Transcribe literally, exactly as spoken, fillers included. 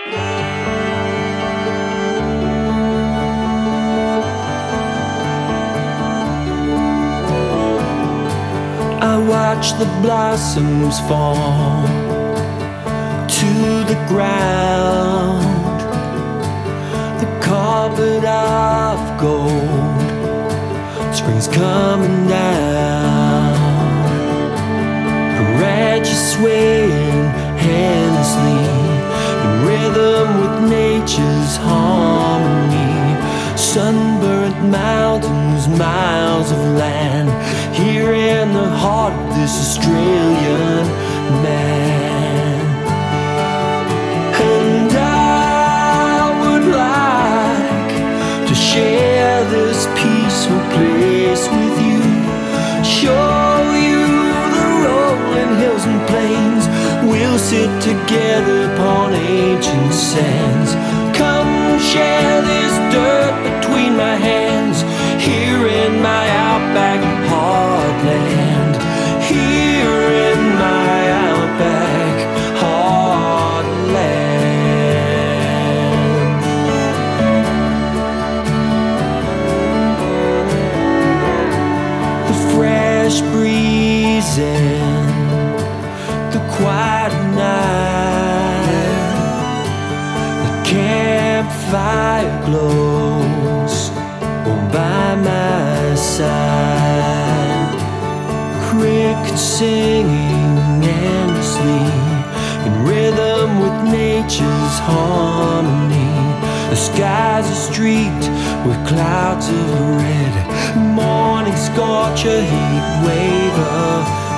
I watch the blossoms fall to the ground, the carpet of gold, spring's coming down. Red, you swaying endlessly in rhythm with nature's harmony. Sunburnt mountains, miles of land, here in the heart of this Australian man. And I would like to share this peaceful place with you, show you the rolling hills and plains. We'll sit together upon ancient sands. Come share this dirt between my hands, here in my outback heartland, here in my outback heartland. The fresh breeze and the quiet night, the campfire glows by my side, crickets singing endlessly in rhythm with nature's harmony. The skies are streaked with clouds of red, morning scorcher, heat wave of